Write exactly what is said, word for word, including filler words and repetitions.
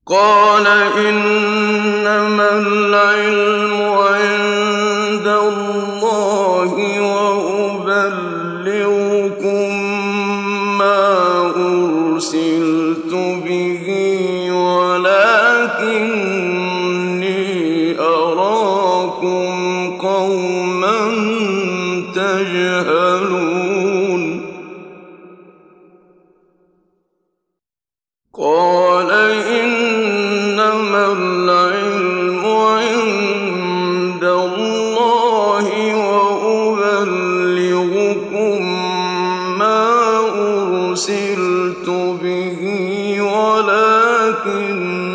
قَالَ إِنَّمَا الْعِلْمُ عِندَ اللَّهِ وَأُبَلِّغُكُم مَّا أُرْسِلْتُ بِهِ وَلَٰكِنِّي أَرَاكُمْ قَوْمًا تَجْهَلُونَ قَالَ إِنَّمَا الْعِلْمُ عِندَ اللَّهِ وَأُبَلِّغُكُم مَّا أُرْسِلْتُ بِهِ وَلَٰكِنِّي